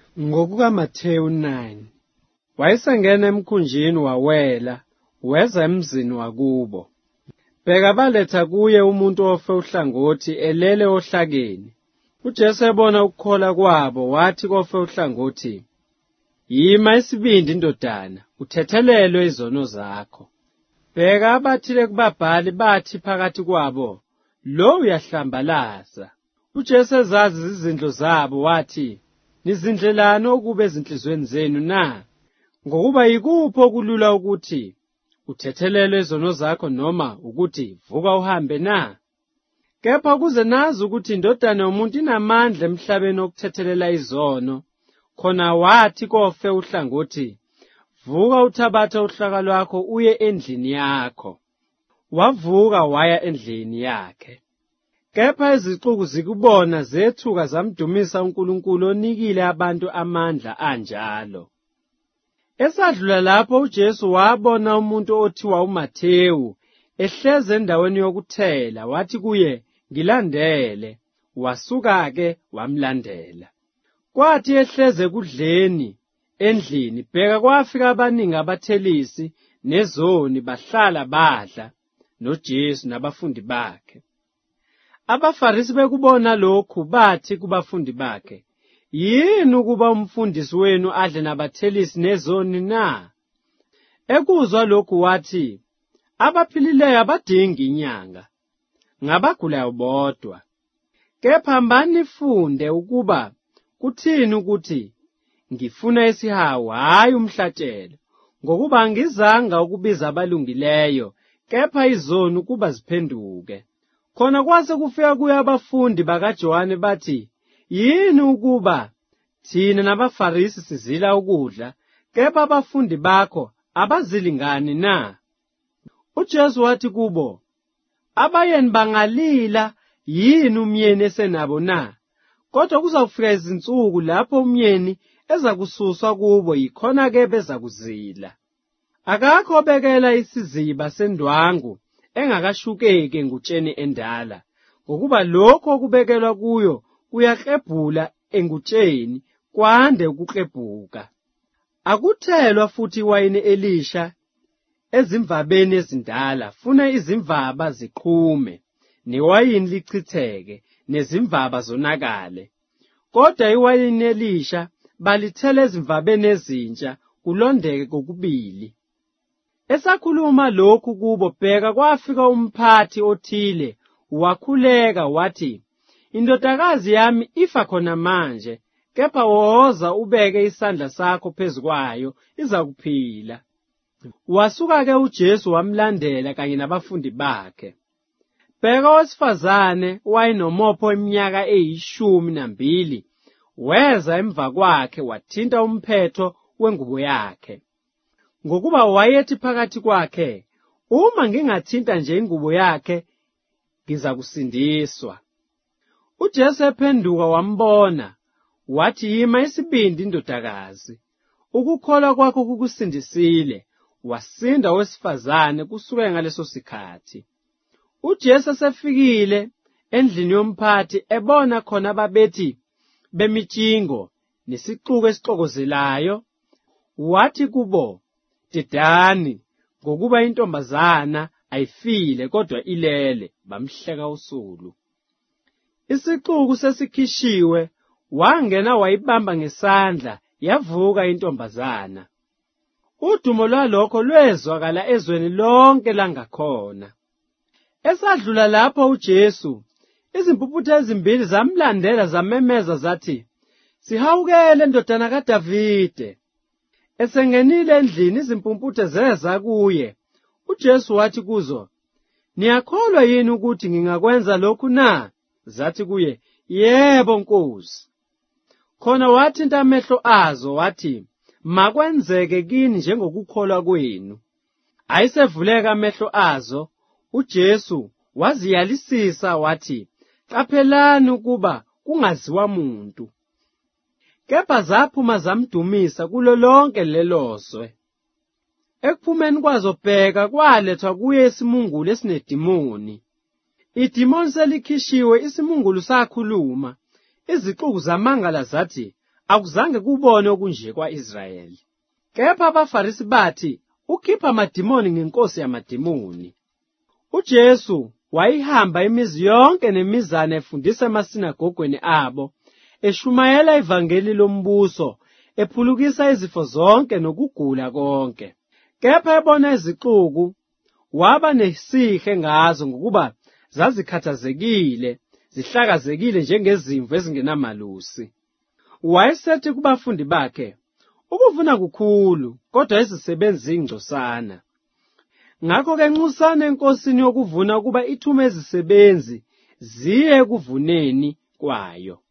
NgokukaMathewu 9, wayesengena emkhunjini wawela, weza emzini wakubo. Bheka baletha kuye umuntu ofe uhlangothi elele ohlakeni. UJesu ebona ukukholwa kwabo wathi kofe uhlangothi, "Yima isibindi ndodana, uthethelelwe izono zakho." Bheka abathile kubabhali bathi phakathi kwabo, "Lo uyahlambalaza." UJesu ezazi izindlo zabo wathi, "Nizindlelani okuba ezinhlizweni zenu na? Ngokuba yikuphi okulula ukuthi uthethelelwe izono zakho noma ukuthi vuka uhambe na? Kepha kuze nazi ukuthi indodana yomuntu inamandla emhlabeni okuthethelela izono, khona wathi kofe uhlangothi, vuka uthabathe uhlaka lwakho uye endlini yakho. Wavuka waya endlini yakhe. Kepha izixuku zikubona zethuka zamdumisa uNkulunkulu onikile abantu amandla anjalo. Esadlula lapho uJesu wabona umuntu othiwa uMathewu ehleze endaweni yokuthela, wathi kuye, "Ngilandele." Wasuka-ke wamlandela. Kwathi ehleze kudleni endlini, bheka kwafika abaningi abathelisi nezoni bahlala badla noJesu nabafundi bakhe. AbaFarisi bekubona lokhu bathi kubafundi bakhe, "Yini ukuba umfundisi wenu adle nabathelisi nezoni na?" Ekuzwa lokhu wathi, "Abaphilileyo abadingi inyanga, ngabagulayo bodwa. Kepha hambani nifunde ukuba kuthini ukuthi ngifuna isihawu hayi umhlatshelo, ngokuba angizanga ukubiza abalungileyo, kepha izoni ukuba ziphenduke." Khona kwase kufika kuye abafundi bakaJohane bathi, "Yini ukuba thina nabaFarisi sizila ukudla, kepha abafundi bakho abazilingani na?" UJesu wathi kubo, "Abayeni bangalila yini umyeni esenabo na? Kodwa kuzawufika izinsuku lapho umyeni ezakususwa kubo, yikhona-ke bezakuzila. Akakho obekela isiziba sendwangu engakashukeki engutsheni endala, ngokuba lokho okubekelwa kuyo kuyaklebhula engutsheni, kwande ukuklebhuka. Akuthelwa futhi iwayini elisha ezimvabeni ezindala, funa izimvaba ziqhume, newayini lichitheke, nezimvaba zonakale. Kodwa iwayini elisha balithela ezimvabeni ezintsha, kulondeke kokubili." Esakhuluma lokhu kubo, bheka kwafika umphathi othile, wakhuleka wathi, "Indodakazi yami ifa khona manje, kepha woza ubeke isandla sakho phezu kwayo, izakuphila." Wasuka-ke uJesu wamlandela kanye nabafundi bakhe. Bheka owesifazane wayenomopho weminyaka 12 weza emva kwakhe wathinta umphetho wengubo yakhe, ngokuba wayethi phakathi kwakhe, "Uma ngingathinta nje ingubo yakhe, ngizakusindiswa." UJesu ephenduka wambona, wathi, "Yima isibindi ndodakazi, ukukholwa kwakho kukusindisile." Wasinda owesifazane kusuka ngaleso sikhathi. UJesu esefikile endlini yomphathi, ebona khona ababethi bemitshingo nesixuku esixokozelayo, wathi kubo, "Didani, ngokuba intombazana ayifile kodwa ilele." Bamhleka usulu. Isixuku sesikhishiwe, wangena wayibamba ngesandla, yavuka intombazana. Udumo lwalokho lwezwakala ezweni lonke langakhona. Esadlula lapho uJesu, izimpuphuthe ezimbili zamlandela zamemeza zathi, "Sihawukele, ndodana kaDavide." Esengenile endlini, izimpumputhe zeza kuye. UJesu wathi kuzo, "Niyakholwa yini ukuthi ngingakwenza lokhu na?" Zathi kuye, "Yebo, Nkosi." Khona wathinta amehlo azo wathi, "Makwenzeke kini njengokukholwa kwenu." Ayesevuleka amehlo azo, uJesu waziyalisisa wathi, "Qaphelani ukuba kungaziwa muntu." Kepha zaphuma zamdumisa kulo lonke lelozwe. Ekuphumeni kwazo, bheka kwalethwa kuye isimungulu esinedimoni. Idimoni selikhishiwe, isimungulu sakhuluma. Izixuku zamangala zathi, akuzange kubone okunje kwa-Israyeli. Kepha abaFarisi bathi ukhipha amadimoni ngenkosi yamadimoni. UJesu wayihamba imizi yonke nemizana efundisa emasinagogweni abo, eshumayela ivangeli lombuso, ephulukisa izifo zonke nokugula konke. Kepha ebona izixuku, waba nesihe ngazo ngokuba zazikhathazekile, zihlakazekile njengezimvu ezingenamalusi. Wayesethi kubafundi bakhe, ukuvuna kukhulu, kodwa izisebenzi zingcosana. Ngakho-ke nxusana enkosini yokuvuna ukuba ithume izisebenzi ziye ekuvuneni kwayo.